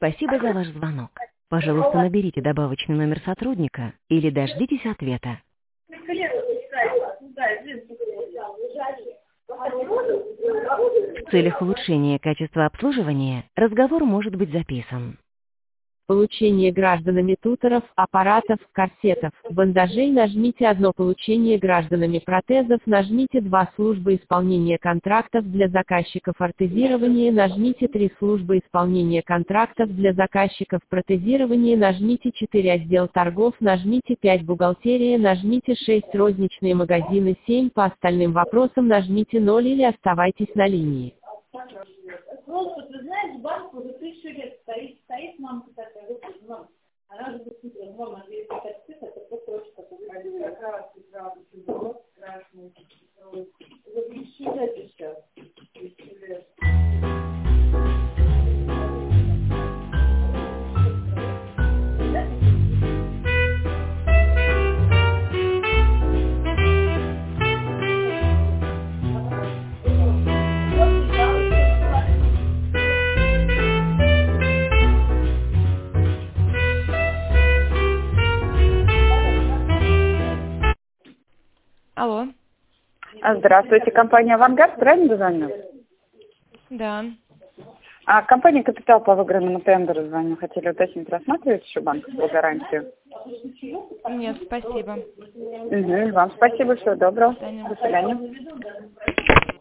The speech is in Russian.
Спасибо за ваш звонок. Пожалуйста, наберите добавочный номер сотрудника или дождитесь ответа. В целях улучшения качества обслуживания разговор может быть записан. Получение гражданами туторов, аппаратов, корсетов, бандажей нажмите 1. Получение гражданами протезов нажмите 2. Служба исполнения контрактов для заказчиков ортезирования нажмите 3. Служба исполнения контрактов для заказчиков протезирования нажмите 4. Отдел торгов нажмите 5. Бухгалтерия нажмите 6. Розничные магазины 7. По остальным вопросам нажмите 0 или оставайтесь на линии. Просто, ты знаешь, банк уже 1000 лет стоит мамка такая, вот, мама, она же действительно, мама, если так это просто очень такой, как раз, страшный, вот 1000 лет сейчас, 1000 лет. Алло. Здравствуйте, компания «Авангард», правильно звоню? Да. Компания «Капитал» по выигранному тендеру звоню. Хотели уточнить, рассматриваете еще банковскую гарантию? Нет, спасибо. Вам спасибо, всего доброго. До свидания. До свидания.